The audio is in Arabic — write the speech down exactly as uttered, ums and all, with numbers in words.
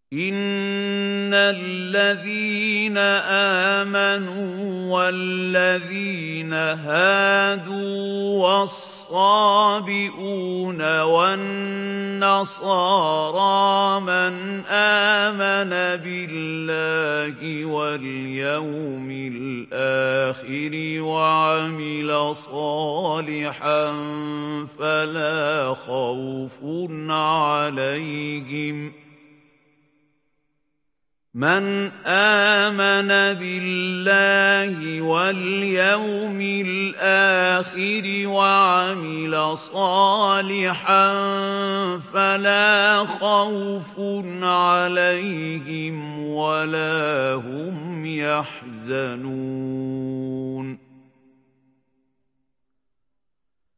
إِنَّ الَّذِينَ آمَنُوا وَالَّذِينَ هَادُوا وَالصَّابِئُونَ وَالنَّصَارَىٰ مَنْ آمَنَ بِاللَّهِ وَالْيَوْمِ الْآخِرِ وَعَمِلَ صَالِحًا فَلَا خَوْفٌ عَلَيْهِمْ مَنْ آمَنَ بِاللَّهِ وَالْيَوْمِ الْآخِرِ وَعَمِلَ صَالِحًا فَلَا خَوْفٌ عَلَيْهِمْ وَلَا هُمْ يَحْزَنُونَ